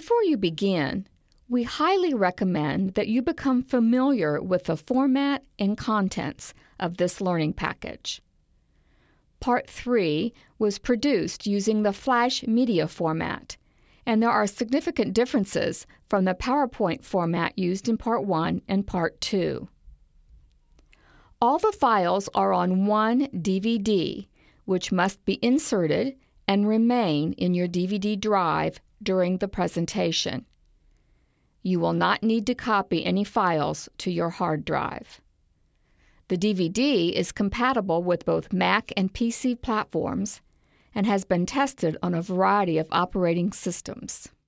Before you begin, we highly recommend that you become familiar with the format and contents of this learning package. Part 3 was produced using the Flash media format, and there are significant differences from the PowerPoint format used in Part 1 and Part 2. All the files are on one DVD, which must be inserted and remain in your DVD drive during the presentation. You will not need to copy any files to your hard drive. The DVD is compatible with both Mac and PC platforms and has been tested on a variety of operating systems.